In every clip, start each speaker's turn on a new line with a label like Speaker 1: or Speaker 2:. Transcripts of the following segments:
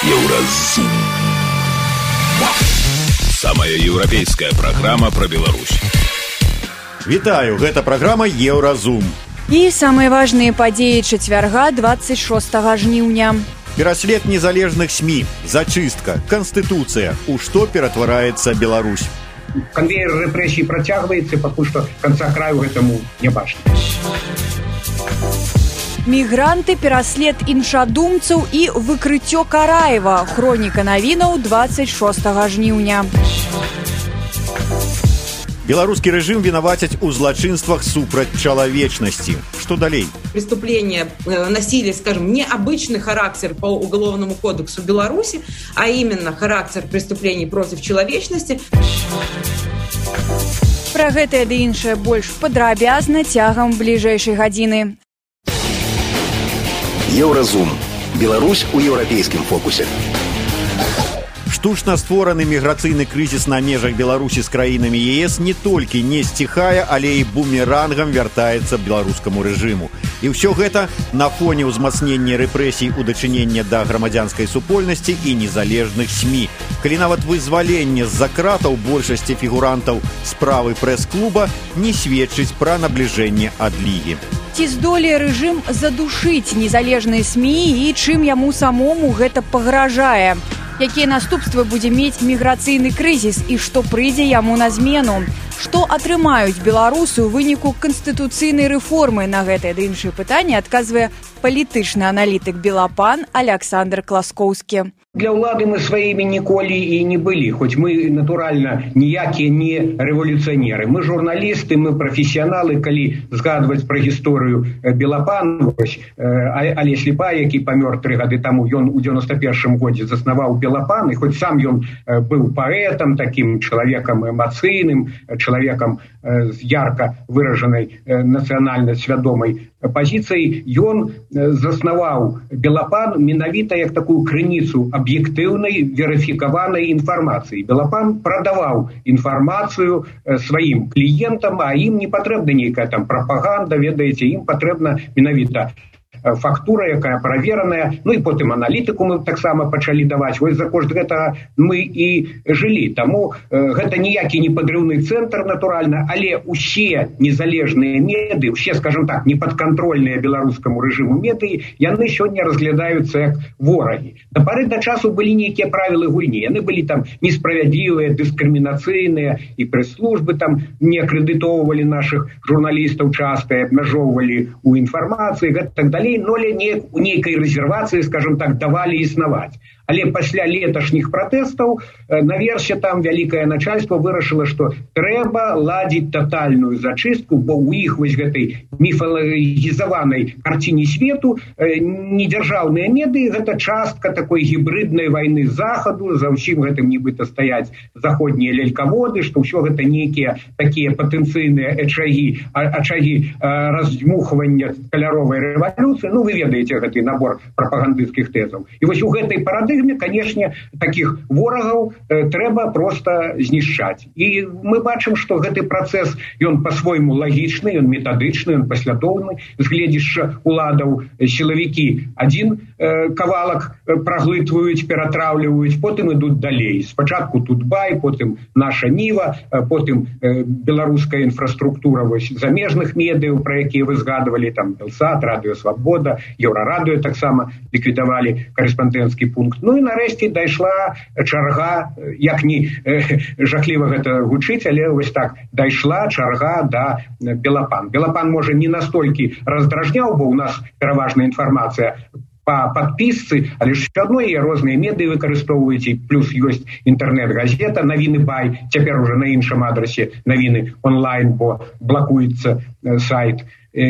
Speaker 1: Еўразум. Самая еўрапейская праграма пра Беларусь.
Speaker 2: Вітаю, гэта праграма Еўразум.
Speaker 3: І самыя важныя падзеі чацвярга 26 жніўня.
Speaker 2: Пераслед незалежных СМІ, зачыстка, канстытуцыя. У што ператвараецца Беларусь?
Speaker 4: Конвейер рэпрэсій працягваецца, пакуль што канца краю гэтаму не бачна.
Speaker 3: Мігранты, пераслед іншадумцаў і выкрыццё Караева. Хроніка навінаў 26 жніўня.
Speaker 2: Беларускі рэжым вінавацяць у злачынствах супраць чалавечнасці. Што далей?
Speaker 5: Преступления носили, скажем, необычный характер по Уголовному кодексу Беларуси, а именно характер преступлений против человечности.
Speaker 3: Пра гэтае ды іншае больш падрабязна цягам бліжэйшай гадзіны.
Speaker 1: Еўразум. Беларусь у еўрапейскім фокусе.
Speaker 2: Штучна створаны міграцыйны крызіс на межах Беларусі з краінамі ЕС не толькі не сціхае, але і бумерангам вяртаецца беларускаму рэжыму. І ўсё гэта на фоне ўзмацнення рэпрэсій у дачынення да грамадзянскай супольнасці і незалежных СМІ. Калі нават вызваленне з-за кратаў большасці фігурантаў справы прэс-клуба не сведчыць пра набліжэнне адлігі.
Speaker 3: Ці здолее рэжым задушыць незалежныя СМІ і чым яму самому гэта пагражае? Якія наступствы будзе мець міграцыйны крызіс і што прыйдзе яму на змену? Што атрымаюць беларусы ў выніку канстытуцыйнай рэформы? На гэтае ды іншыя пытанні адказвае палітычны аналітык Белапан Александр Класкоўскі.
Speaker 4: Для ўлады мы сваімі ніколі і не былі, хоць мы, натуральна, ніякія не рэволюцыянеры. Мы журналісты, мы прафесіяналы, калі згадваць пра гісторыю Белапан, Алесь Ліпа, які памёр 3 гады таму, ён у 91-м годзе заснаваў Белапан, і хоць сам ён быў паэтам, такім чалавекам эмацыйным, чалавекам з ярка выражанай нацыянальна свядомай пазіцыяй, ён заснаваў Белапан менавіта як такую крыніцу аб'ектыўнай верыфікаванай інфармацыі. Белапан прадаваў інфармацыю сваім кліентам, а ім не патрэбна нейкая там прапаганда, ведаеце, ім патрэбна менавіта фактура, якая правераная, ну і потым аналітыку мы таксама пачалі даваць. Вось за кошт гэтага мы і жылі. Таму гэта ніякі не падрыўны цэнтр, натуральна, але ўсе незалежныя медыі, усе, скажем так, непадкантрольныя беларускаму рэжыму медыі, яны сёння разглядаюцца як ворагі. Да пары да часу былі нейкія правілы гульні. Яны былі там несправядлівыя, дыскрымінацыйныя, і прэс-службы там не акрэдытоўвалі нашых журналістаў часта, абмяжоўвалі ў інфармацыі, гэта так далей. Ноля у нейкай рэзервацыі, скажем так, давалі існаваць. Але пасля леташніх пратэстаў наверсе там вялікае начальство вырашыла, што трэба ладзіць татальную зачыстку, бо ў іх вось гэтай міфалагізаванай карціне свету недзяржаўныя медыі гэта частка такой гібрыднай вайны захаду, за ўсім гэтым нібыта стаяць заходнія лялькаводы, што ўсё гэта нейкія такія патэнцыйныя ачагі раздзьмухвання каляровай рэвалюцыі. Ну, вы ведаеце гэты набор прапагандысцкіх тэзаў. І вось у гэтай парадыгме, канешне, такіх ворагаў трэба проста знішчаць. І мы бачым, што гэты працэс, ён па-свойму лагічны, ён метадычны, ён паслядоўны. З гледзяшча уладаў сілавікі адзін кавалак праглытваюць, ператраўліваюць, потым ідуць далей. Спачатку Тутбай, потым наша Ніва, потым беларуская інфраструктура вось замежных медыяў, пра якія вы згадвалі, там Белсат, Радыё Свабода, Еўрарадыё таксама ліквідавалі карэспандэнцкі пункт. Ну і нарэшце дайшла чарга, як не жахліва гэта гучыць, але вось так, дайшла чарга да Белапан. Белапан, можа, не настолькі раздражняў, бо ў нас пераважная інфармацыя па падпісцы, але ж все адно яе розныя медыі выкарыстоўваюць, і плюс ёсць інтэрнэт-газета «Навіны Бай», цяпер уже на іншым адрасе «Навіны онлайн», бо блакуецца сайт.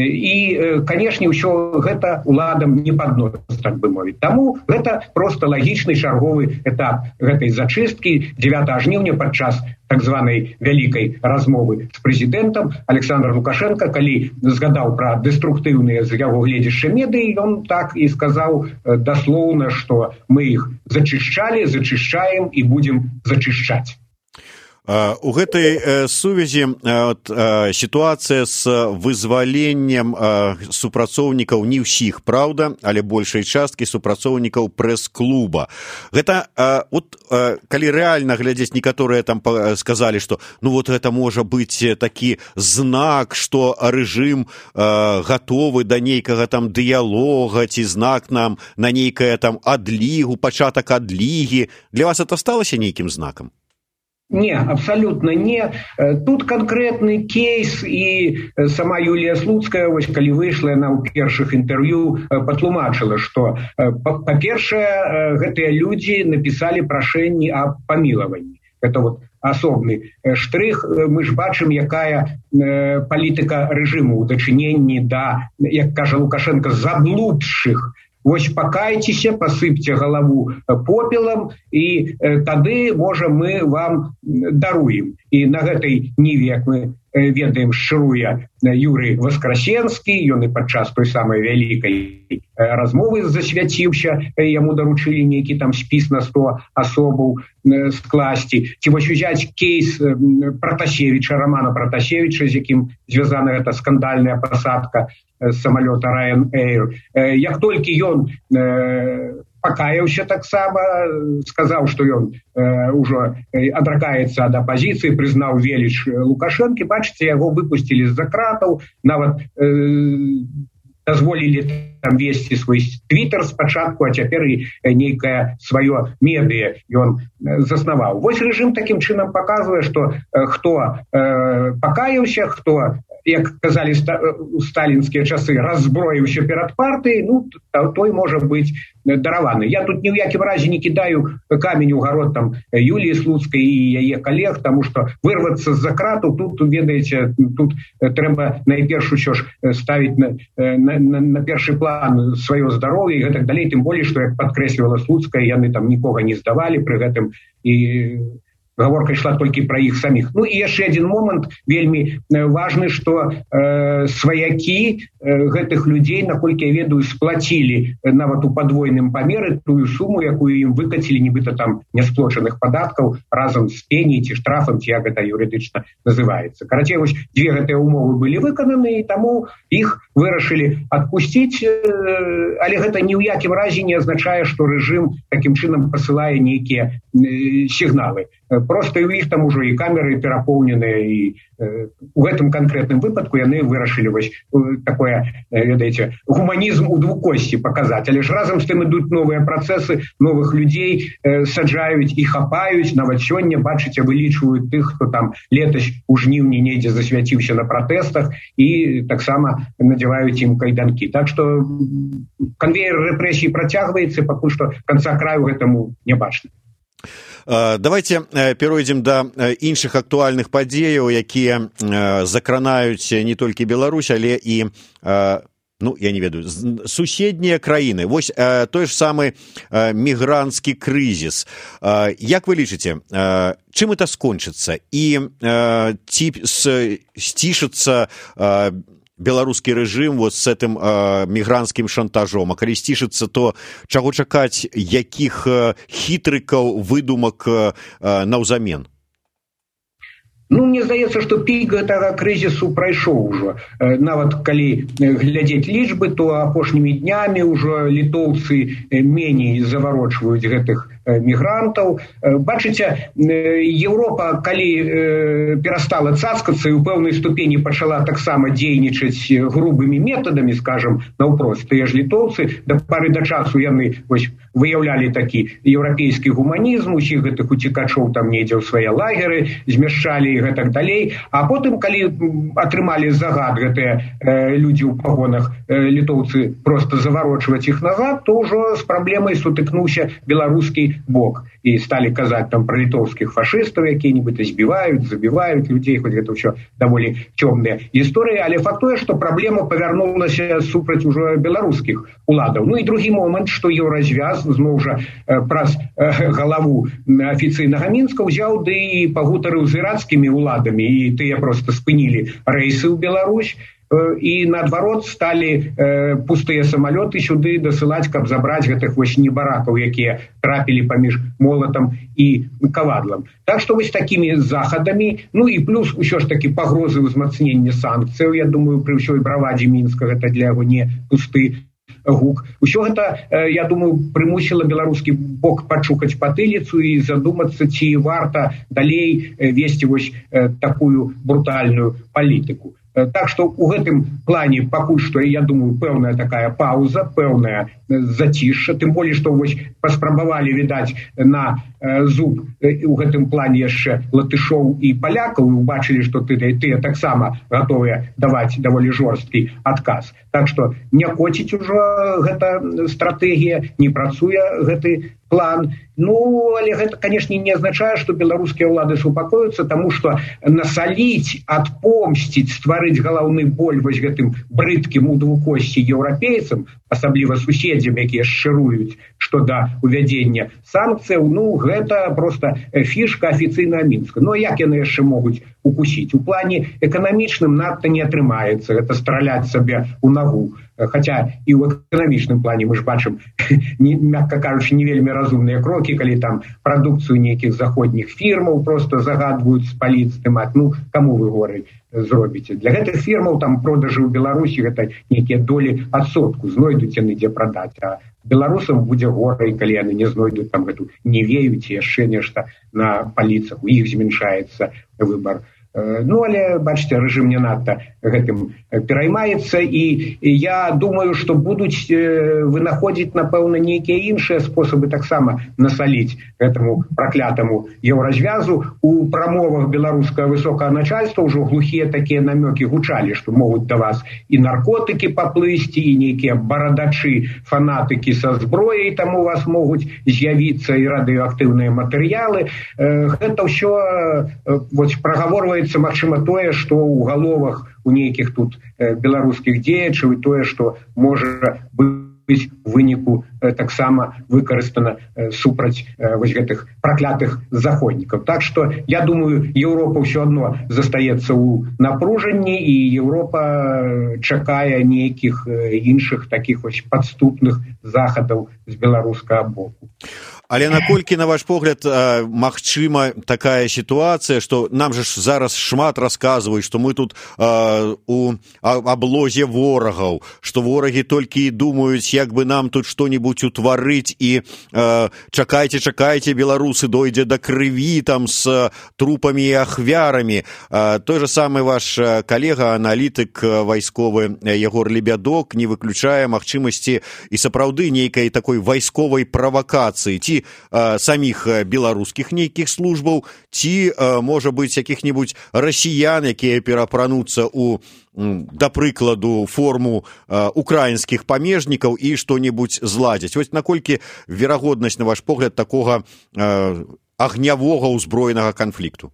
Speaker 4: І, канешне, ўсё гэта уладам не падносіць, так бы мовіць. Таму гэта проста лагічны чарговы этап гэтай зачысткі. 9 жніўня падчас так званай вялікай размовы з прэзідэнтам Александр Лукашенко, калі згадаў пра дэструктыўныя з яго гледзяшча медыі, ён так і сказаў даслоўна, што мы іх зачышчалі, зачышчаем і будзем зачышчаць.
Speaker 2: У гэтай сувязі сітуацыя з вызваленнем супрацоўнікаў не ўсіх, праўда, але большай часткі супрацоўнікаў прэс-клуба. Гэта, калі рэальна глядзець, некаторыя там сказалі, што гэта можа быць такі знак, што рэжым гатовы да нейкага там дыялога, ці знак нам на нейкае там адлігу, пачатак адлігі. Для вас это сталася нейкім знакам?
Speaker 4: Не, абсолютно не. Тут конкретный кейс, и сама Юлия Слуцкая, калі выйшла, она ў першых інтэрв'ю патлумачыла, што, па-першае, гэтыя людзі напісалі прашэнні аб памілаванні. Это асобны штрых. Мы ж бачым, якая палітыка рэжыму ў дачыненні да, як кажа Лукашенко, заблудшых. Пакайцеся, пасыпьце галаву попелам, і тады, можа, мы вам даруем. І на гэтай ніве, як мы ведаем, шчыруе Юрый Васкрасенскі, ён і падчас той самай вялікай размовы засвяціўся, яму даручылі нейкі там спіс на 100 асобаў скласці. Ці узяць кейс Пратасевіча, Романа Пратасевіча, з якім звязана гэта скандальная пасадка самолета Ryanair. Як толькі ён пакаяўся таксама, сказаў, што ён ўжо адракаецца ад апазіцыі, прызнаў веліч Лукашэнкі, бачыце, яго выпусцілі з-за кратаў, нават дазволілі там весці свой твиттер спачатку, а цяпер і нейкае сваё медыя ён заснаваў. Рэжым такім чынам паказвае, што хто пакаяўся, хто, як казалі у сталінскія часы, раззброіўся перад партыяй, той можа быць дараваны. Я тут ні ў якім разе не кідаю камень у гарод там Юліі Слуцкай і яе калег, таму што вырвацца з-за крату, тут, ведаеце, тут трэба найперш усё ж ставіць на першы план сваё здароўе і гэтак далей, тым болей, што, як падкрэслівала Слуцкая, яны там нікога не здавалі пры гэтым, і гаворка ішла толькі пра іх саміх. І яшчэ адзін момант вельмі важны, што сваякі гэтых людзей, наколькі я ведаю, сплацілі нават у падвойным памеры тую суму, якую ім выкацілі, нібыта там нясплочаных падаткаў разам з пеняй ці штрафам, ці як гэта юрыдычна называецца. Карацей, дзве гэтыя умовы былі выкананы, і таму іх вырашылі адпусціць, але гэта ні ў якім разе не азначае, што рэжым такім чынам пасылае нейкія сігналы. Просто у іх там ужо і камеры перапоўненыя, і у гэтым канкрэтным выпадку яны вырашылі такое, ведаеце, гуманізм у двукосці паказаць. Але ж разам з тым ідуць новыя працэсы, новых людзей саджаюць і хапаюць. Нават сёння, бачыце, вылічваюць тых, хто там летась у жніўні недзе засвяціўся на пратэстах, і таксама надзяваюць ім кайданкі. Так што канвеер рэпрэсій працягваецца, пакуль што канца краю гэтаму не бачна.
Speaker 2: Давайте перейдем да іншых актуальных падзеяў, якія закранаюць не толькі Беларусь, але і, я не ведаю, суседнія краіны. Той ж самы мігранцкі крызіс. Як вы лічыце, чым это скончыцца? І ці сцішыцца беларускі рэжым з гэтым мігранцкім шантажом? А калі сцішыцца, то чаго чакаць, якіх хітрыкаў, выдумак наўзамен?
Speaker 4: Мне здаецца, што пік гэтага крызісу прайшоў ужо. Нават калі глядзець лічбы, то апошнімі днямі ўжо літоўцы меней заварочваюць гэтых мігрантаў. Бачыце, Еўропа, калі перастала цацкацца і ў пэўнай ступені пачала таксама дзейнічаць грубымі метадамі, скажам, наўпрост, тыя ж літоўцы, да пары да часу яны выяўлялі такі еўрапейскі гуманізм, усіх гэтых уцекачоў там недзе ў свае лагеры змяшчалі і гэтак далей. А потым, калі атрымалі загад гэтыя людзі ў пагонах, літоўцы проста заварочваць іх назад, то ўжо з праблемай сутыкнуўся беларускі бок. І сталі казаць там пра літоўскіх фашыстаў, якія-нібыта збіваюць, забіваюць людзей, хоць гэта ўсё даволі цёмныя гісторыі, але факт тое, што праблема павярнулася супраць ужо беларускіх уладаў. І другі момант, што еўразвяз зноў жа праз галаву афіцыйнага Мінска ўзяў ды і пагутарыў з ірацкімі уладамі, і тыя проста спынілі рэйсы ў Беларусь. і наадварот сталі пустыя самалёты сюды дасылаць, каб забраць гэтых вось небаракаў, якія трапілі паміж молатам і кавадлам. Так што вось такімі захадамі, ну і плюс усё ж такі пагрозы ўзмацнення санкцыяў, я думаю, пры ўсёй бравадзе Мінска гэта для яго не пусты гук. Усё гэта, я думаю, прымусіла беларускі бок пачухаць патыліцу і задумацца, ці варта далей весці вось такую брутальную палітыку. Так што ў гэтым плане пакуль што, я думаю, пэўная такая пауза, пэўная зацішша, тым болей, што вось паспрабавалі, відаць, на зуб у гэтым плане яшчэ латышоў і палякаў, і убачылі, што тыя таксама гатовыя даваць даволі жорсткі адказ. Так што не коціць ужо гэта стратэгія, не працуе гэты план. Ну, але гэта, канешне, не азначае, што беларускія ўлады супакоюцца, таму што насаліць, адпомсціць, стварыць галаўны боль вось гэтым брыдкім у двукосці еўрапейцам, асабліва суседзям, якія шчыруюць што да увядзення санкцыяў, ну, гэта проста фішка афіцыйнага Мінска. Ну, як яны яшчэ могуць укусіць? У плане эканамічным надта не атрымаецца гэта страляць сабе ў нагу. Хаця і ў эканамічным плане мы ж бачым, мякка кажучы, не вельмі разумныя крокі, калі там прадукцыю нейкіх заходніх фірмаў просто загадваюць спаліць, здымаць. Ну, каму вы горы зробіце? Для гэтых фірмаў там продажы ў Беларусі гэта нейкія долі адсотку, знойдуць яны дзе прадаць, а беларусам будзе горай, калі яны не знойдуць там гэту невею ці яшчэ нешта на паліцах, у іх змяншаецца выбар. Ну, але, бачыце, рэжым не надта гэтым пераймаецца, і я думаю, што будуць вынаходзіць, напэўна, нейкія іншыя спосабы таксама насаліць гэтаму праклятаму еўразвязу. У прамовах беларускага высокага начальства ўжо глухія такія намёкі гучалі, што могуць да вас і наркотыкі паплысці, і нейкія барадачы, фанатыкі са зброяй там у вас могуць з'явіцца, і радыеактыўныя матэрыялы. Гэта ўсё вось прагаворваецца, магчыма, тое, што ў галовах у нейкіх тут беларускіх дзеячаў, і тое, што можа быць у выніку таксама выкарыстана супраць вось гэтых праклятых заходнікаў. Так што, я думаю, Еўропа ўсё адно застаецца ў напружанні, і Еўропа чакае нейкіх іншых такіх вось падступных захадаў з беларускага боку.
Speaker 2: Але наколькі, на ваш погляд, магчыма такая сітуацыя, што нам же зараз шмат расказваюць, што мы тут у аблозе ворагаў, што ворагі толькі і думаюць, як бы нам тут што-небудзь утварыць, і чакайце, беларусы, дойдзе да крыві там з трупамі і ахвярамі. Той же самы ваш калега, аналітык вайсковы Егор Лебядок не выключае магчымасці і сапраўды нейкай такой вайсковай правакацыі, ці саміх беларускіх нейкіх службаў, ці, можа быць, якіх-небудзь расіян, якія перапрануцца ў, да прыкладу, форму украінскіх памежнікаў і што-небудзь зладзяць. Вось наколькі верагоднасць, на ваш погляд, такога агнявога ўзброенага канфлікту?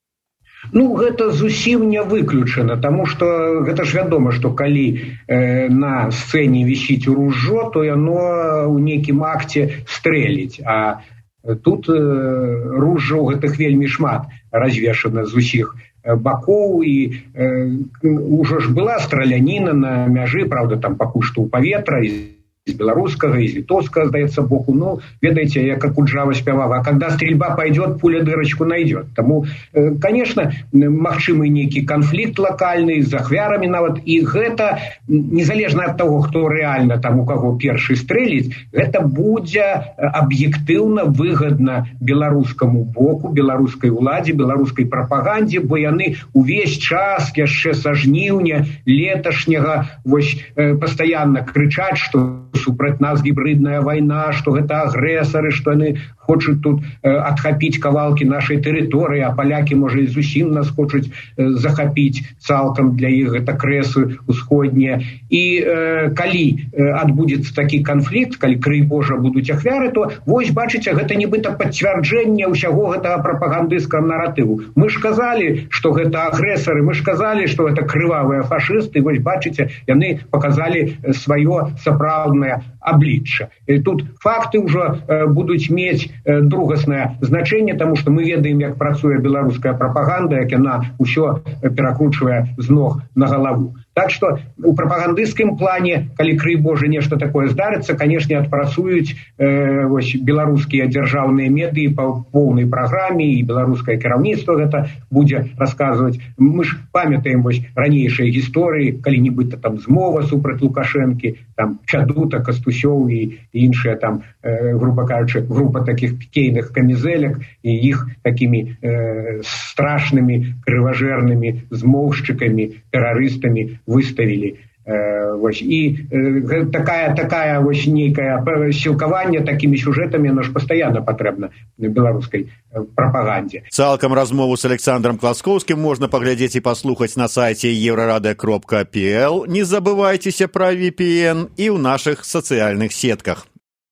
Speaker 4: Ну, гэта зусім не выключана, таму што гэта ж вядома, што калі на сцэне вісіць ружжо, то яно ў нейкім акце стрэліць. А тут ружжа ў гэтых вельмі шмат развешана з усіх бакоў, і ўжо ж была страляніна на мяжы, правда, там пакуль што ў паветра, з беларускага, і з літоўскага, здаецца, боку. Ну, ведаеце, як Акуджава спяваў, а когда стрельба пойдет, пуля дырочку найдет. Таму, конечно, магчымы нейкі канфлікт лакальны, з ахвярамі нават, і гэта, незалежна ад таго, хто рэальна там у каго першы стрэліць, гэта будзе аб'ектыўна выгадна беларускаму боку, беларускай уладзе, беларускай прапагандзе, бо яны увесь час, яшчэ са жніўня леташняга, вось, пастаянна крычаць, што супраць нас гібридная вайна, што гэта агрэсары, што яны хочуць тут адхапіць кавалкі нашай тэрыторыі, а палякі, можа, і зусім нас хочуць захапіць цалкам, для іх гэта крэсы ўсходнія. І калі адбудзецца такі канфлікт, калі, крый Божа, будуць ахвяры, то вось, бачыце, гэта нібыта пацвярджэнне ўсяго гэтага прапагандысцкага наратыву. Мы ж казалі, што гэта агрэсары, мы ж казалі, што гэта крывавыя фашысты, вось, бачыце, яны паказалі сваё сапраўднае аблічча. І тут факты ўжо будуць мець другаснае значэнне, таму што мы ведаем, як працуе беларуская прапаганда, як яна ўсё перакручвае з ног на галаву. Так что у прапагандысцкім плане, калі крый Божий нешта такое здарыцца, конечно, адпрацуюць беларускія дзяржаўныя медыі па поўнай праграме, і беларускае кіраўніцтва гэта будзе расказваць. Мы ж памятаем ранейшыя гісторыі, калі-нібыта там змова супраць Лукашэнкі, там Чадута, Кастусёў і іншыя там, грубо кажучы, група таких пікейных камізэлек, і іх такімі страшнымі, крыважэрнымі змоўшчыкамі, тэрарыстамі выставілі. І такая нейкае сілкаванне такімі сюжэтамі, оно ж пастаянна патрэбна беларускай прапагандзе.
Speaker 2: Цалкам размову з Александром Класкоўскім можна паглядзець і паслухаць на сайце eurorade.pl. Не забывайцеся пра VPN і ў нашых сацыяльных сетках.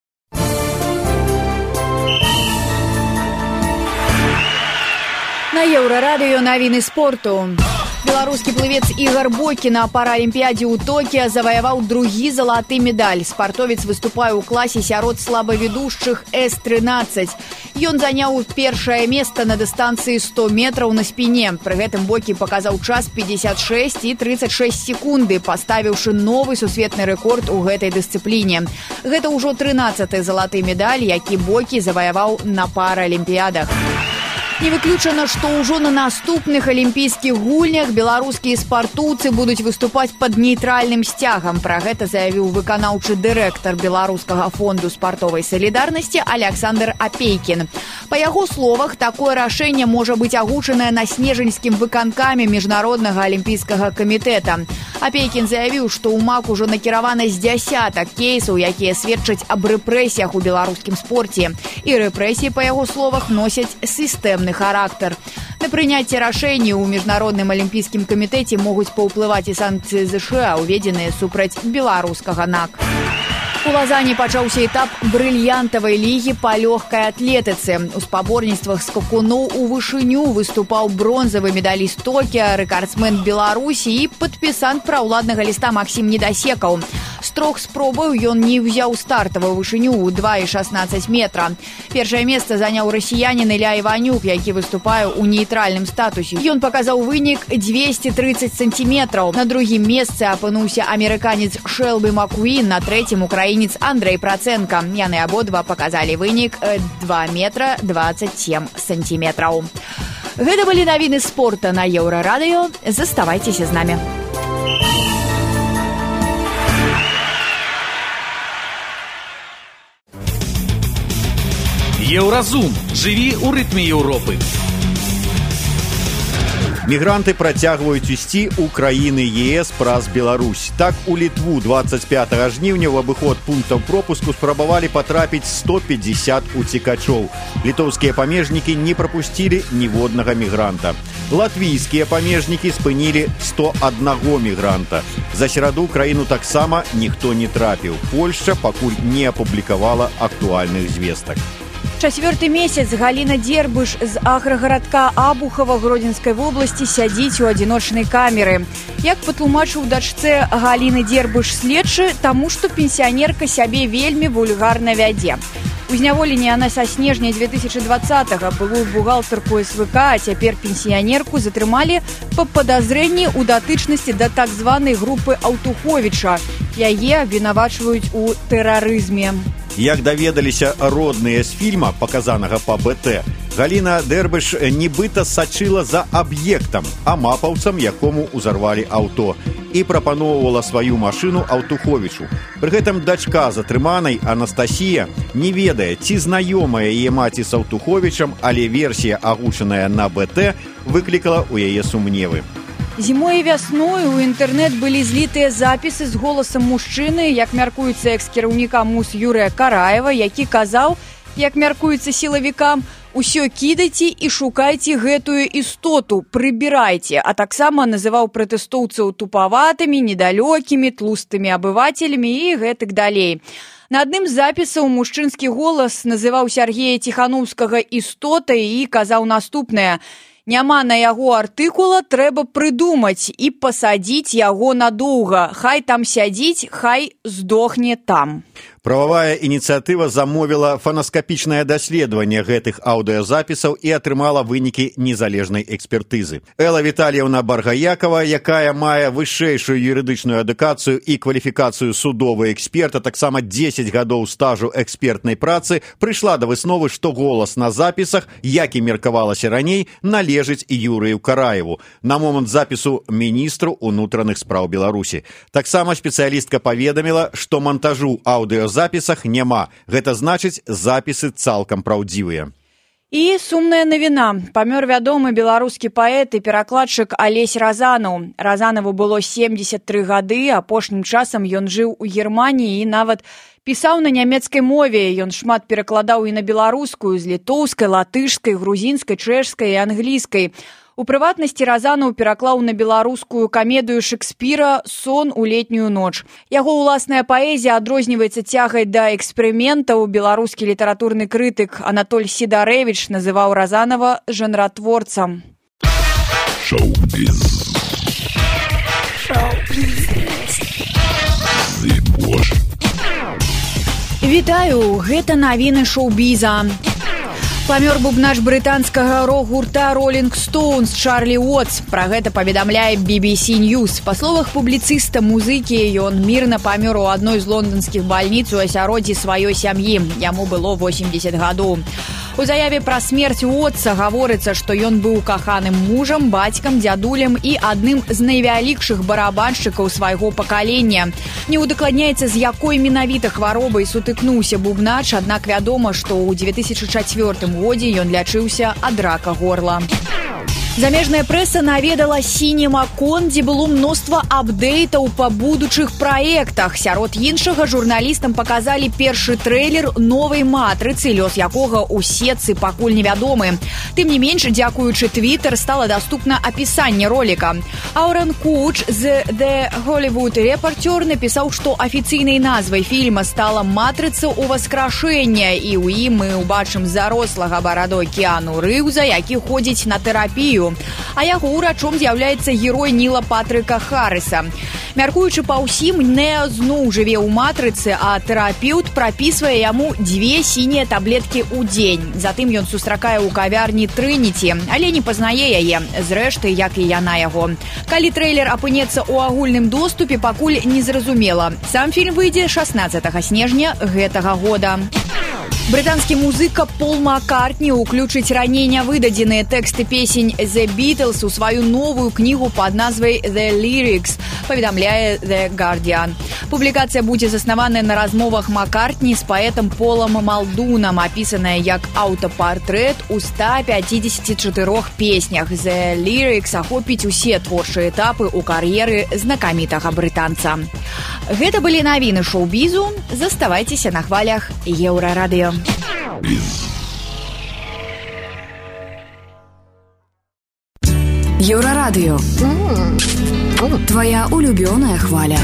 Speaker 3: На Еўрарадыё навіны спорту. Беларускі плывец Ігор Бойкі на паралімпіядзе ў Токіа заваяваў другі залаты медаль. Спартовец выступае ў класе сярод слабаведушчых С-13. Ён заняў першае месца на дыстанцыі 100 метраў на спіне. Пры гэтым Бойкі паказаў час 56 і 36 секунды, паставіўшы новы сусветны рэкорд у гэтай дысцыпліне. Гэта ўжо 13-й залаты медаль, які Бойкі заваяваў на паралімпіядах. Не выключана, што ўжо на наступных алімпійскіх гульнях беларускія спартоўцы будуць выступаць пад нейтральным сцягам. Пра гэта заявіў выканаўчы дырэктар Беларускага фонду спартовай салідарнасці Александр Апейкін. Па яго словах, такое рашэнне можа быць агучанае на снежаньскім выканкаме Міжнароднага алімпійскага камітэта. Апейкін заявіў, што ў МАК ужо накіравана з дзясятак кейсаў, якія сведчаць аб рэпрэсіях у беларускім спорце. І рэпрэсіі, па яго словах, носяць сістэмны характар. На прыняцце рашэння ў Міжнародным алімпійскім камітэце могуць паўплываць і санкцыі ЗША, уведзеныя супраць беларускага НАК. У Лазані пачаўся этап брыльянтавай лігі па лёгкай атлетыцы. У спаборніцтвах скакуноў у вышыню выступаў бронзавы медаліст Токіа, рэкардсмен Беларусі і падпісант праўладнага ліста Максім Недасекаў. З 3 спробаў ён не ўзяў стартавую вышыню ў 2,16 метра. Першае месца заняў расіянін Ілля Іванюк, які выступае ў нейтральным статусе. Ён паказаў вынік 230 сантиметраў. На другім месцы апынуўся амерыканец Шэлбі Макуін, на трэцім украінец Андрэй Працэнка. Яны абодва паказалі вынік 2 метра 27 сантиметраў. Гэта былі навіны спорта на Еўрарадыё. Заставайцеся з намі.
Speaker 1: Еўразум. Жыві ў рытме Еўропы.
Speaker 2: Мігранты працягваюць ісці ў краіны ЕС праз Беларусь. Так, у Літву 25 жніўня ў абыход пунктаў пропуску спрабавалі патрапіць 150 уцекачоў. Літоўскія памежнікі не прапусцілі ніводнага мігранта. Латвійскія памежнікі спынілі 101 мігранта. За сераду краіну таксама ніхто не трапіў. Польшча пакуль не апублікавала актуальных звестак.
Speaker 3: 4-й месяц Галіна Дзербыш з аграгарадка Абухова Гродзенскай вобласці сядзіць у адзіночнай камеры. Як патлумачыў дачцэ Галіны Дзербыш следчы, таму што пенсіянерка сябе вельмі вульгарна вядзе. У зняволенні яна са снежня 2020-го былую бухгалтарку СВК, а цяпер пенсіянерку затрымалі па падазрэнні ў датычнасці да так званай групы Аўтуховіча. Яе абвінавачваюць у тэрарызме.
Speaker 2: Як даведаліся родныя з фільма, паказанага па БТ, Галіна Дзербыш нібыта сачыла за аб'ектам, амапаўцам, якому ўзарвалі аўто, і прапаноўвала сваю машыну Аўтуховічу. Пры гэтым дачка затрыманай, Анастасія, не ведае, ці знаёмая яе маці з Аўтуховічам, але версія, агучаная на БТ, выклікала ў яе сумневы.
Speaker 3: Зімой і вясной у інтэрнэт былі злітыя запісы з голасам мужчыны, як мяркуецца экс-кіраўніка МУС Юрыя Караева, які казаў, як мяркуецца сілавікам, усё кідайце і шукайце гэтую істоту, прыбірайце, а таксама называў пратэстоўцаў тупаватымі, недалёкімі, тлустымі абывацелямі і гэтак далей. На адным з запісаў мужчынскі голас называў Сергея Ціханаўскага істотай і казаў наступнае: «Няма на яго артыкула, трэба прыдумаць і пасадзіць яго надоўга. Хай там сядзіць, хай здохне там».
Speaker 2: Прававая ініцыятыва замовіла фанаскапічнае даследаванне гэтых аўдыёзапісаў і атрымала вынікі незалежнай экспертызы. Элла Вітальевна Баргаякова, якая мае вышэйшую юрыдычную адукацыю і кваліфікацыю судовага эксперта, таксама 10 гадоў стажу экспертнай працы, прыйшла да высновы, што голас на запісах, як і меркавалася раней, належыць Юрыю Караеву, на момант запісу міністру ўнутраных спраў Беларусі. Таксама спецыялістка паведаміла, што монтажу аўдыёзапісаў запісах няма. Гэта значыць, запісы цалкам праўдзівыя.
Speaker 3: І сумная навіна. Памёр вядомы беларускі паэт і перакладчык Алесь Разанаў. Разанаву было 73 гады, апошнім часам ён жыў у Германіі і нават пісаў на нямецкай мове. Ён шмат перакладаў і на беларускую, з літоўскай, латышскай, грузінскай, чэшскай і англійскай. У прыватнасці Разанаў пераклаў на беларускую камедыю Шекспіра «Сон у летнюю ноч». Яго ўласная паэзія адрозніваецца цягай да эксперыментаў. Беларускі літаратурны крытык Анатоль Сідарэвіч называў Разанава жанратворцам.
Speaker 6: Шоу-біз.
Speaker 3: Вітаю, гэта навіны шоу-біза. Памёр бубнач брытанскага рок-гурта Rolling Stones Чарлі Уотс. Пра гэта паведамляе BBC News. Па словах публіцыста музыкі, ён мірна памёр у адной з лонданскіх бальніц у асяроддзі сваёй сям'і. Яму было 80 гадоў. У заяве пра смерць Уотса гаворыцца, што ён быў каханым мужам, бацькам, дзядулем і адным з найвялікшых барабаншчыкаў свайго пакалення. Не ўдакладняецца, з якой менавіта хваробай сутыкнуўся бубнач, аднак вядома, што ў 2004 годзе ён лячыўся ад рака горла. Замежная прэса наведала CinemaCon, дзе было мноства апдэйтаў па будучых праектах. Сярод іншага журналістам паказалі першы трэйлер новай матрыцы, лёс якога ў сетцы пакуль невядомы. Тым не менш, дзякуючы Twitter стала даступна апісанне роліка. Аарон Куч з The Hollywood Reporter напісаў, што афіцыйнай назвай фільма стала «Матрыца ўваскрашэння», і ў ім мы ўбачым зарослага барадой Кіану Рыўза, які ходзіць на тэрапію. А яго ўрачом з'яўляецца герой Ніла Патрыка Харрыса. Мяркуючы па ўсім, Нео зноў жыве ў матрыцы, а тэрапеўт прапісвае яму 2 сінія таблеткі ў дзень. Затым ён сустракае ў кавярні Трыніці, але не пазнае яе, зрэшты, як і яна яго. Калі трэйлер апынецца ў агульным доступе, пакуль незразумела. Сам фільм выйдзе 16 снежня гэтага года. Брытанскі музыка Пол Маккартні ўключыць раней нявыдадзеныя тэксты песень The Beatles у сваю новую кнігу пад назвай The Lyrics, паведамляе The Guardian. Публікацыя будзе заснаваная на размовах Маккартні з паэтам Полам Малдунам, апісаная як аўтапартрэт у 154 песнях. The Lyrics ахопіць усе творчыя этапы ў кар'еры знакамітага брытанца. Гэта былі навіны шоу-бізу. Заставайцеся на хвалях Еўрарадыё.
Speaker 7: Еўрарадыё. Твоя улюбёная хваля.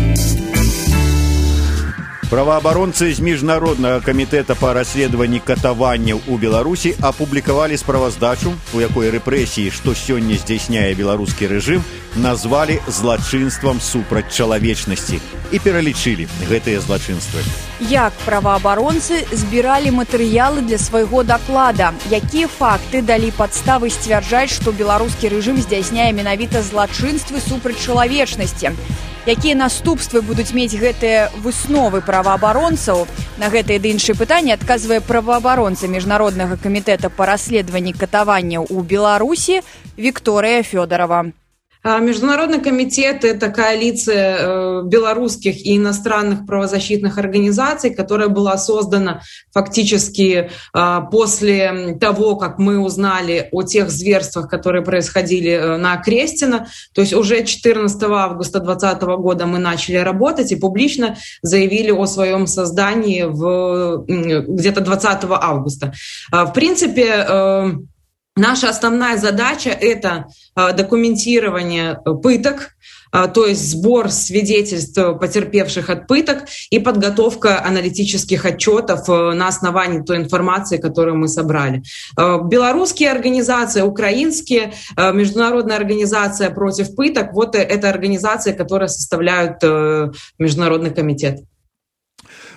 Speaker 2: Праваабаронцы з міжнароднага камітэта па расследаванні катаванняў у Беларусі апублікавалі справаздачу, у якой рэпрэсіі, што сёння здзяйсняе беларускі рэжым, назвалі злачынствам супраць чалавечнасці і пералічылі гэтыя злачынствы.
Speaker 3: Як праваабаронцы збіралі матэрыялы для свайго даклада? Якія факты далі падставы сцвярджаць, што беларускі рэжым здзяйсняе менавіта злачынствы супраць чалавечнасці? Якія наступствы будуць мець гэтыя высновы праваабаронцаў? На гэтыя ды іншыя пытанні адказвае праваабаронца міжнароднага камітэта па расследаванні катаванняў у Беларусі Вікторыя Фёдорова.
Speaker 5: Международный комитет – это коалиция белорусских и иностранных правозащитных организаций, которая была создана фактически после того, как мы узнали о тех зверствах, которые происходили на Крестино. То есть уже 14 августа 2020 года мы начали работать и публично заявили о своем создании где-то 20 августа. В принципе, наша основная задача – это документирование пыток, то есть сбор свидетельств потерпевших от пыток и подготовка аналитических отчетов на основании той информации, которую мы собрали. Белорусские организации, украинские, международная организация против пыток – вот это организации, которые составляют Международный комитет.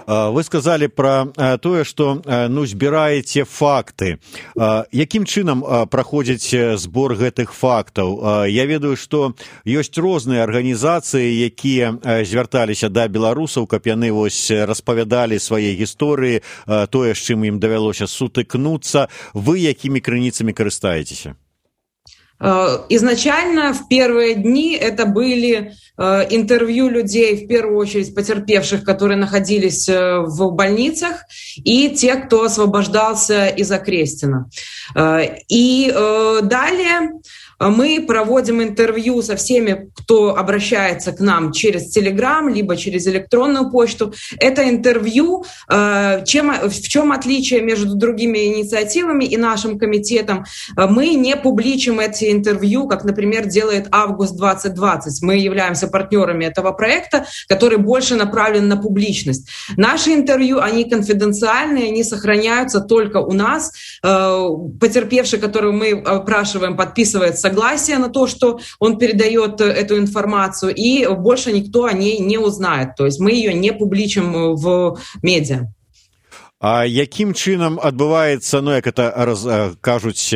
Speaker 2: Вы сказали про тое, што збіраеце факты. Якім чынам праходзіць збор гэтых фактаў? Я ведаю, што ёсць розныя арганізацыі, якія звярталіся да беларусаў, каб яны распавядалі свае гісторыі, тое, з чым ім давялося сутыкнуцца. Вы якімі крыніцамі карыстаецеся?
Speaker 5: Изначально в первые дни это были интервью людей, в первую очередь потерпевших, которые находились в больницах, и те, кто освобождался из Окрестина. И далее мы проводим интервью со всеми, кто обращается к нам через Телеграм, либо через электронную почту. Это интервью, в чем отличие между другими инициативами и нашим комитетом. Мы не публичим эти интервью, как, например, делает Август 2020. Мы являемся партнерами этого проекта, который больше направлен на публичность. Наши интервью, они конфиденциальные, они сохраняются только у нас. Потерпевший, которого мы опрашиваем, подписывает согласие на то, что он передает эту информацию, и больше никто о ней не узнает. То есть мы ее не публичим в медиа.
Speaker 2: А яким чынам адбываецца, як это кажуць,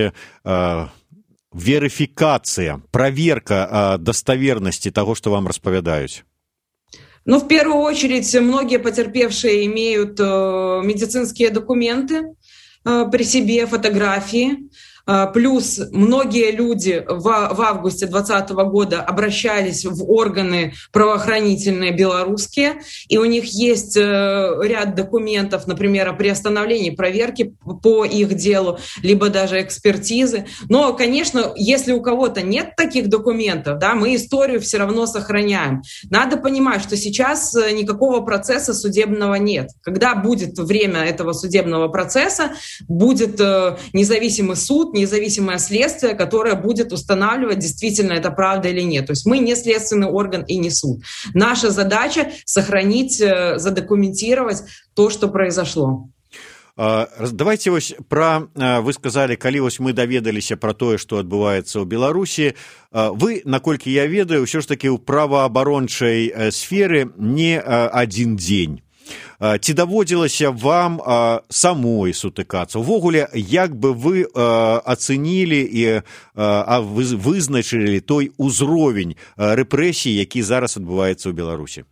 Speaker 2: верификация, проверка достоверности того, что вам распавядаюць?
Speaker 5: В первую очередь, многие потерпевшие имеют медицинские документы при себе, фотографии. Плюс многие люди в августе 2020 года обращались в органы правоохранительные белорусские, и у них есть ряд документов, например, о приостановлении проверки по их делу, либо даже экспертизы. Но, конечно, если у кого-то нет таких документов, да, мы историю все равно сохраняем. Надо понимать, что сейчас никакого процесса судебного нет. Когда будет время этого судебного процесса, будет независимый суд, независимое следствие, которое будет устанавливать, действительно это правда или нет. То есть мы не следственный орган и не суд. Наша задача — сохранить, задокументировать то, что произошло.
Speaker 2: Давайте вы сказали, калі мы даведаліся про тое, што адбываецца ў Беларусі. Вы, наколькі я ведаю, ўсё ж такі ў праваабарончай сферы не адзін дзень. Ці даводзілася вам самой сутыкацца? Увогуле, як бы вы ацэнілі і вызначылі той узровень рэпрэсій, які зараз адбываецца ў Беларусі?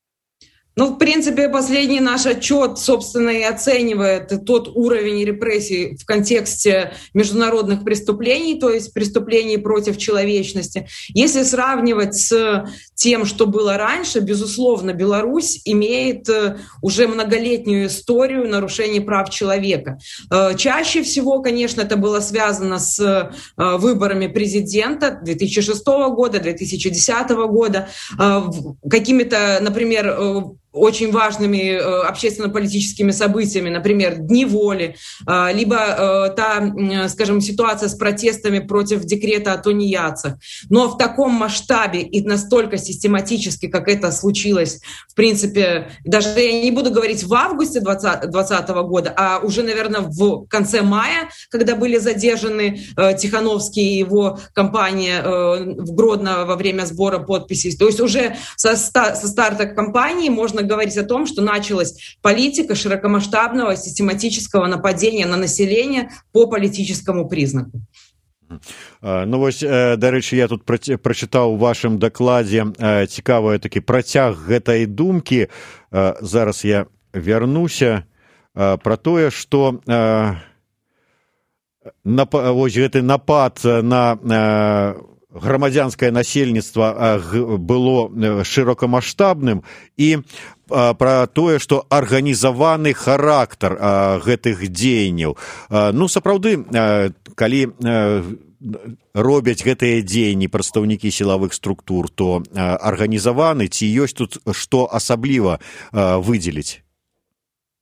Speaker 5: В принципе, последний наш отчет, собственно, и оценивает тот уровень репрессий в контексте международных преступлений, то есть преступлений против человечности. Если сравнивать с тем, что было раньше, безусловно, Беларусь имеет уже многолетнюю историю нарушений прав человека. Чаще всего, конечно, это было связано с выборами президента 2006 года, 2010 года, какими-то, например, очень важными общественно-политическими событиями, например, Дни воли, либо скажем, ситуация с протестами против декрета о тунеядцах. Но в таком масштабе и настолько систематически, как это случилось, в принципе, даже я не буду говорить в августе 2020 года, а уже, наверное, в конце мая, когда были задержаны Тихановский и его компания в Гродно во время сбора подписей. То есть уже со старта кампании можно говорить о том, что началась политика широкомасштабного систематического нападения на население по политическому признаку.
Speaker 2: Дарэчы, я тут прачытаў у вашым дакладзе цікавы такі працяг гэтай думкі. Зараз я вярнуся пра тое, што гэты напад на грамадзянскае насельніцтва было шырокамаштабным, і пра тое, што арганізаваны характар гэтых дзеянняў. Сапраўды, калі робяць гэтыя дзеянні прадстаўнікі сілавых структур, то арганізаваны, ці ёсць тут што асабліва выдзеліць?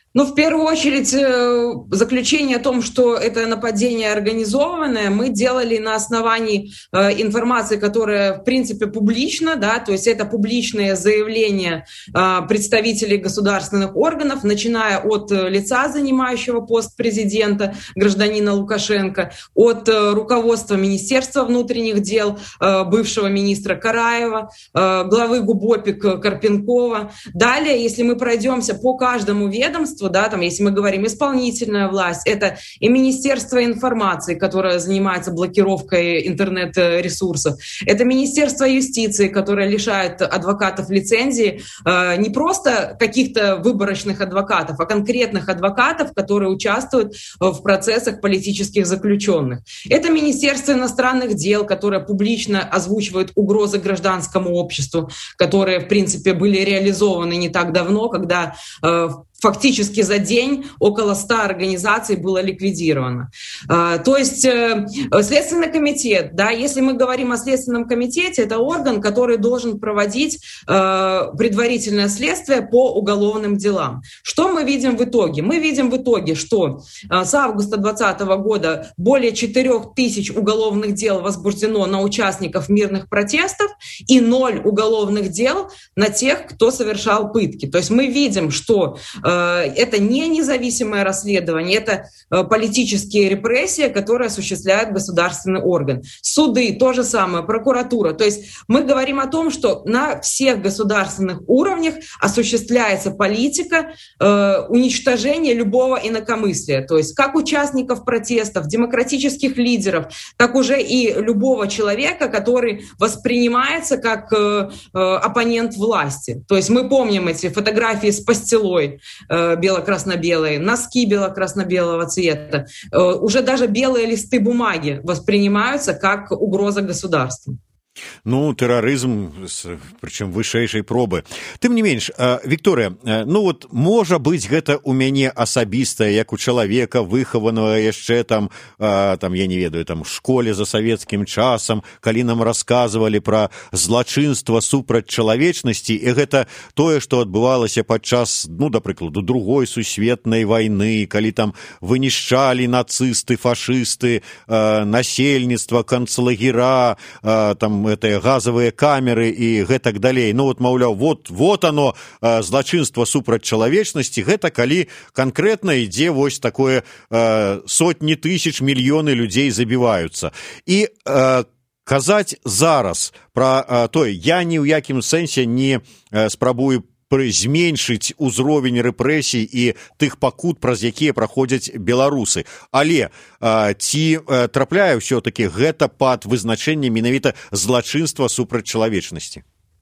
Speaker 5: Ну, в первую очередь, заключение о том, что это нападение организованное, мы делали на основании информации, которая, в принципе, публична, да, то есть это публичные заявления представителей государственных органов, начиная от лица, занимающего пост президента, гражданина Лукашенко, от руководства Министерства внутренних дел, бывшего министра Караева, главы ГУБОПИК Карпенкова. Далее, если мы пройдемся по каждому ведомству, да, там, если мы говорим исполнительная власть, это и Министерство информации, которое занимается блокировкой интернет-ресурсов, это Министерство юстиции, которое лишает адвокатов лицензии, не просто каких-то выборочных адвокатов, а конкретных адвокатов, которые участвуют в процессах политических заключенных. Это Министерство иностранных дел, которое публично озвучивает угрозы гражданскому обществу, которые, в принципе, были реализованы не так давно, когда фактически за день около 100 организаций было ликвидировано. То есть Следственный комитет, да, если мы говорим о Следственном комитете, это орган, который должен проводить предварительное следствие по уголовным делам. Что мы видим в итоге? Мы видим в итоге, что с августа 2020 года более 4000 уголовных дел возбуждено на участников мирных протестов и 0 уголовных дел на тех, кто совершал пытки. То есть мы видим, что это не независимое расследование, это политические репрессии, которые осуществляет государственный орган. Суды, то же самое, прокуратура. То есть мы говорим о том, что на всех государственных уровнях осуществляется политика уничтожения любого инакомыслия. То есть как участников протестов, демократических лидеров, так уже и любого человека, который воспринимается как оппонент власти. То есть мы помним эти фотографии с пастилой, бело-красно-белые, носки бело-красно-белого цвета. Уже даже белые листы бумаги воспринимаются как угроза государству.
Speaker 2: Ну, тэрарызм, прычым вышэйшай пробы. Тым не менш, Вікторыя, ну вот можа быць гэта ў мяне асабістае, як у чалавека, выхаванага яшчэ там, я не ведаю, там, в школе за савецкім часам, калі нам расказвалі пра злачынства супраць чалавечнасці, і гэта тое, што адбывалася падчас, ну, да прыкладу, Другой сусветнай вайны, калі там вынішчалі нацысты, фашысты, насельніцтва, канцлагера, там, гэтыя газавыя камеры і гэтак далей. Ну вот, маўляў, вот оно, злачынства супраць чалавечнасці, гэта калі канкрэтна ідзе вось такое сотні тысяч, мільёны людзей забіваюцца. І казаць зараз пра тое, я ні ў якім сэнсе не спрабую зменшыць узровень рэпрэсій і тых пакут, праз якія праходзяць беларусы. Але ці трапляе ўсё-такі гэта пад вызначэнне менавіта злачынства супраць чалавечнасці?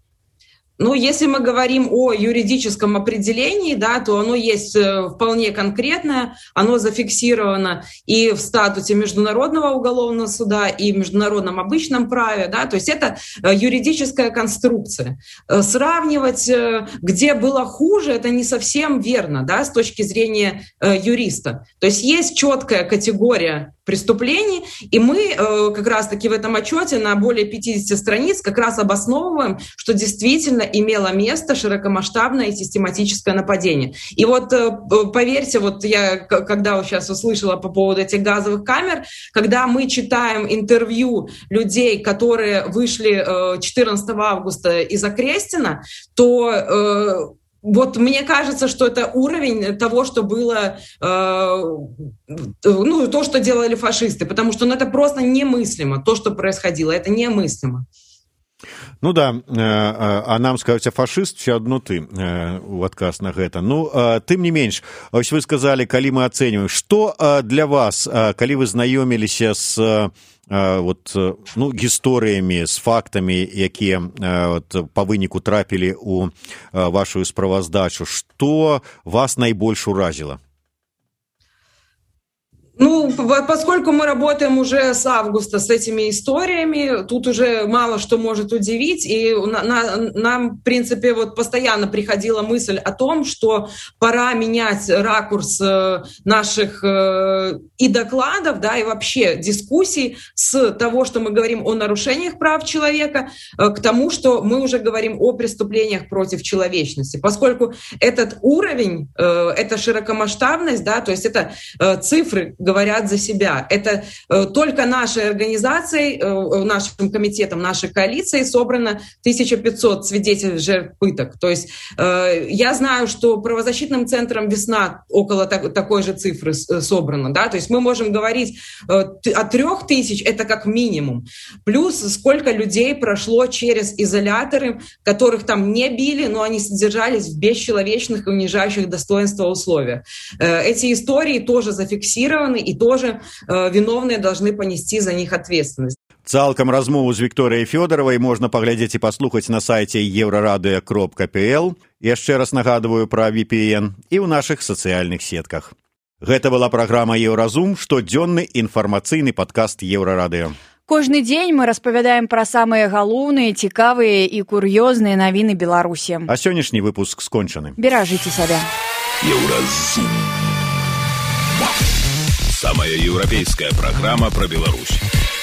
Speaker 5: Ну, если мы говорим о юридическом определении, да, то оно есть вполне конкретное, оно зафиксировано и в статуте Международного уголовного суда, и в международном обычном праве, да, то есть это юридическая конструкция. Сравнивать, где было хуже, это не совсем верно, да, с точки зрения юриста. То есть есть четкая категория преступлений, и мы как раз-таки в этом отчете на более 50 страниц как раз обосновываем, что действительно имело место широкомасштабное и систематическое нападение. И вот поверьте, вот я когда сейчас услышала по поводу этих газовых камер, когда мы читаем интервью людей, которые вышли 14 августа из Окрестина, то вот мне кажется, что это уровень того, что было, ну, то, что делали фашисты, потому что это просто немыслимо, то, что происходило, это немыслимо.
Speaker 2: Ну да, а нам скажуць, фашыст, все адно ты у адказ на гэта. Ну, тым не менш, ось вы сказалі, калі мы ацэньваем, што для вас, калі вы знаёміліся з гісторыямі, з фактамі, якія па выніку трапілі ў вашу справаздачу, што вас найбольш уразіла?
Speaker 5: Ну, поскольку мы работаем уже с августа с этими историями, тут уже мало что может удивить. И нам, в принципе, вот постоянно приходила мысль о том, что пора менять ракурс наших и докладов, да, и вообще дискуссий с того, что мы говорим о нарушениях прав человека, к тому, что мы уже говорим о преступлениях против человечности. Поскольку этот уровень, эта широкомасштабность, да, то есть это цифры, говорят за себя. Это только нашей организацией, нашим комитетом, нашей коалицией собрано 1500 свидетелей жертв пыток. То есть я знаю, что правозащитным центром «Весна» около такой же цифры собрано. Да? То есть мы можем говорить о 3000, это как минимум. Плюс сколько людей прошло через изоляторы, которых там не били, но они содержались в бесчеловечных и унижающих достоинства условиях. Эти истории тоже зафиксированы, и тоже виновные должны понести за них ответственность.
Speaker 2: Цалкам размову з Вікторыяй Фёдаравай можна паглядзець і паслухаць на сайце euradio.pl. Яшчэ раз нагадываю пра VPN і ў нашых сацыяльных сетках. Гэта была праграма «Еўразум», штодзённы інфармацыйны падкаст Еўрарадыё.
Speaker 3: Кожны дзень мы распавядаем пра самыя галоўныя, цікавыя і кур'ёзныя навіны Беларусі.
Speaker 2: А сённяшні выпуск скончаны.
Speaker 3: Беражыце сябе.
Speaker 6: Еўразум. Самая европейская программа про Беларусь.